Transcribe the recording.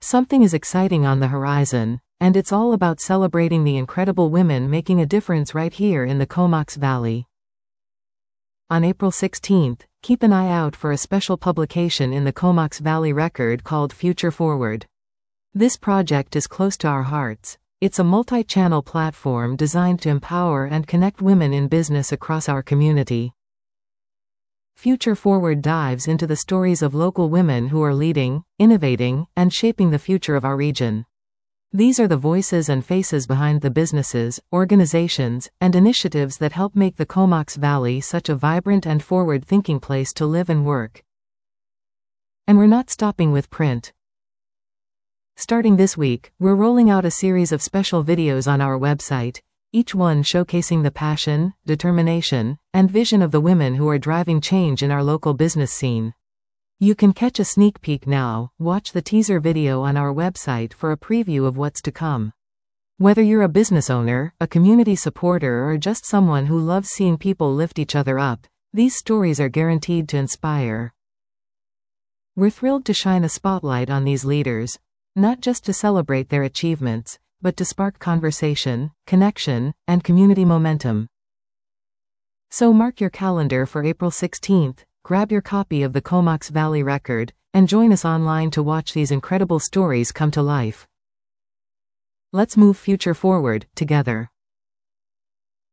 Something is exciting on the horizon, and it's all about celebrating the incredible women making a difference right here in the Comox Valley. On April 16th, keep an eye out for a special publication in the Comox Valley Record called Future Forward. This project is close to our hearts. It's a multi-channel platform designed to empower and connect women in business across our community. Future Forward dives into the stories of local women who are leading, innovating, and shaping the future of our region. These are the voices and faces behind the businesses, organizations, and initiatives that help make the Comox Valley such a vibrant and forward-thinking place to live and work. And we're not stopping with print. Starting this week, we're rolling out a series of special videos on our website, each one showcasing the passion, determination, and vision of the women who are driving change in our local business scene. You can catch a sneak peek now, watch the teaser video on our website for a preview of what's to come. Whether you're a business owner, a community supporter, or just someone who loves seeing people lift each other up, these stories are guaranteed to inspire. We're thrilled to shine a spotlight on these leaders, not just to celebrate their achievements, but to spark conversation, connection, and community momentum. So mark your calendar for April 16th, grab your copy of the Comox Valley Record, and join us online to watch these incredible stories come to life. Let's move future forward, together.